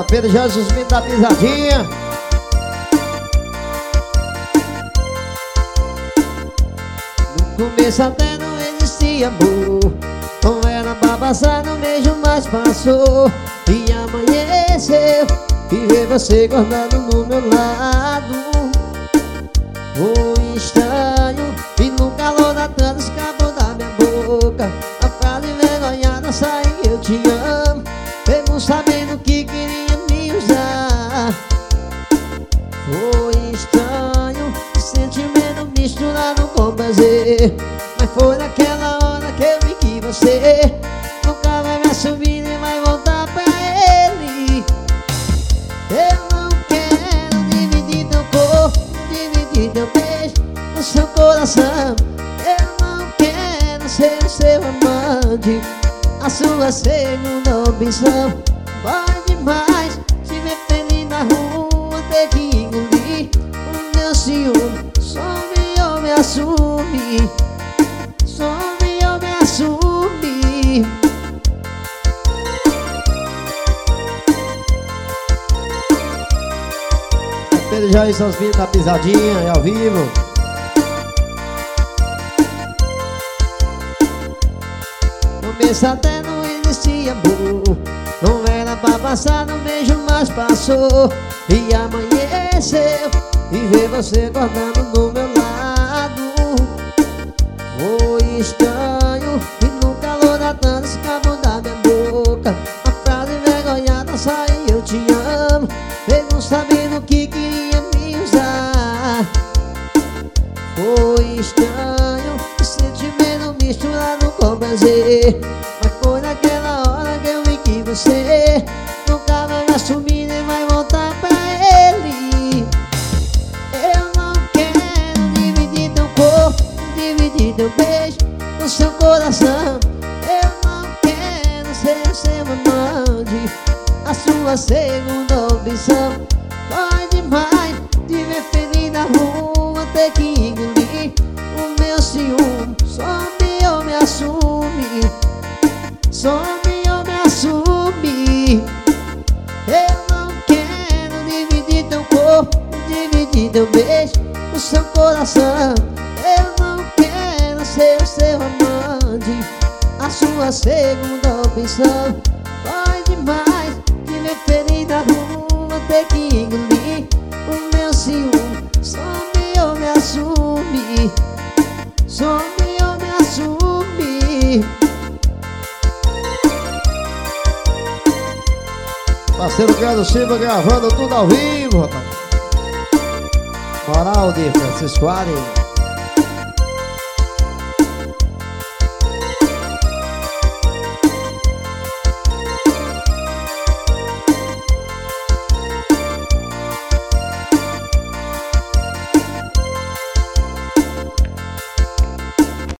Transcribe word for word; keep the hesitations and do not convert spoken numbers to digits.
Pedro Jorge, os meninos da pisadinha. No começo até não existia amor, não era pra passar, no beijo mais passou. E amanheceu e ver você guardado no meu lado. Foi estranho e no calor da tarde escapou da minha boca a frase envergonhada saiu: eu te amo. Mesmo sabendo que queria me usar. Foi estranho, sentimento misturado com prazer, mas foi naquela hora que eu vi que você nunca vai me assumir nem vai voltar pra ele. Eu não quero dividir teu corpo, dividir teu beijo no seu coração. Eu não quero ser o seu amante, a sua segunda opção. Vai demais se ver feliz na rua, ter que engolir o meu ciúme. Some ou me assume, some ou me assume. Pedro já estão os vídeos da pisadinha e ao vivo. No começo até não existia amor, não era pra passar, no beijo mas passou. E amanheceu e ver você guardando no meu lado. Foi estranho e no calor da tarde escapou da minha boca a frase envergonhada saiu: eu te amo. Mesmo sabendo que queria me usar. Foi estranho, sentimento misturado com prazer, mas foi naquela hora que eu vi que você nunca vai me assumir nem vai voltar pra ele. Eu não quero dividir teu corpo, dividir teu beijo no seu coração. Eu não quero ser seu amante, a sua segunda opção. Vai demais de ver feliz na rua, ter que engolir o meu ciúme. Some ou me assume, some ou me assume. Eu não quero dividir teu corpo, dividir teu beijo no seu coração. Eu não quero ser o seu amante, a sua segunda opção. Vai demais de ver feliz na rua, ter que engolir o meu ciúme. Some ou me assume, some ou me assume. Parceiro Gado Silva gravando tudo ao vivo, rapaz. Moral de Francisco Ari.